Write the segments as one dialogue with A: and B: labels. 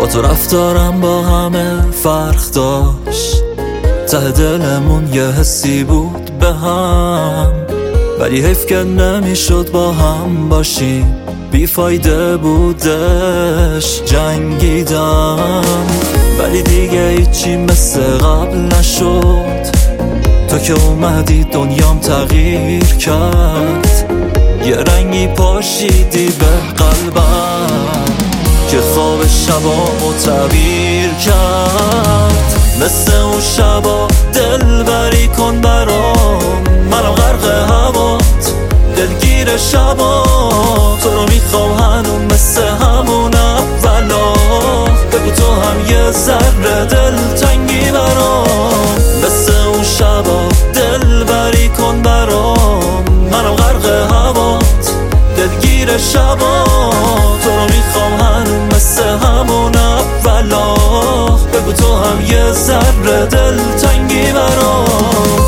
A: با تو رفتارم با همه فرق داشت، ته دلمون یه حسی بود به هم، ولی حیف که نمیشد با هم باشیم، بیفایده بودش جنگیدم، ولی دیگه هیچی مثل قبل نشد. تو که اومدی دنیام تغییر کرد، یه رنگی پاشیدی به قلبم که خواب شبامو تعبیر کرد. مثل اون شبا دلبری کن برام، منم غرق هوات دلگیر شبا، تو رو میخوام هنوز مثل همون اولا، بگو تو هم یه ذره دلتنگی برام. مثل اون شبا دلبری کن برام، منم غرق هوات دلگیر شبا، تو رو میخوام هنوز مثل همون اولا، بگو تو هم یه ذره دلتنگی برام.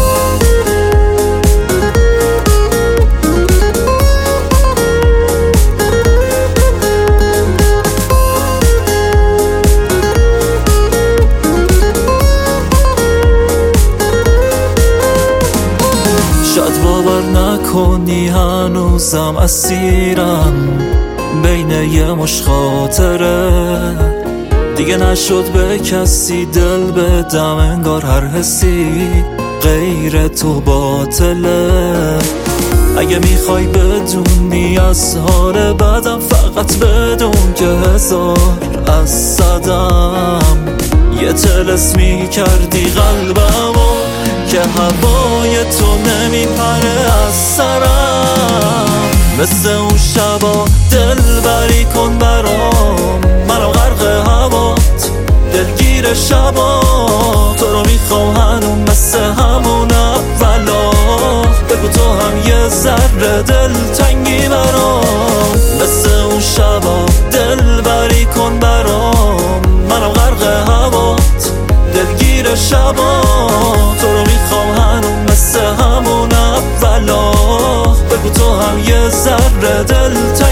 A: شاید باور نکنی هنوزم اسیرم بین یه مش خاطره، دیگه نشد به کسی دل بدم، انگار هر حسی غیر تو باطله. اگه میخوای بدونی از حال بدم، فقط بدون که هزار از صدم یه طلسمی کردی قلبمو که هوای تو نمیپره از سرم. مثل اون شبا دلبری کن برام، منم غرق هوات دلگیر شبا، تو رو میخوام هنوز مثل همون اولا، بگو تو هم یه ذره دلتنگی برام. مثل اون شبا دلبری کن برام، منم غرق هوات دلگیر شبا، تو رو میخوام هنوز مثل همون اولا، بگو تو هم یه ذره دلتنگی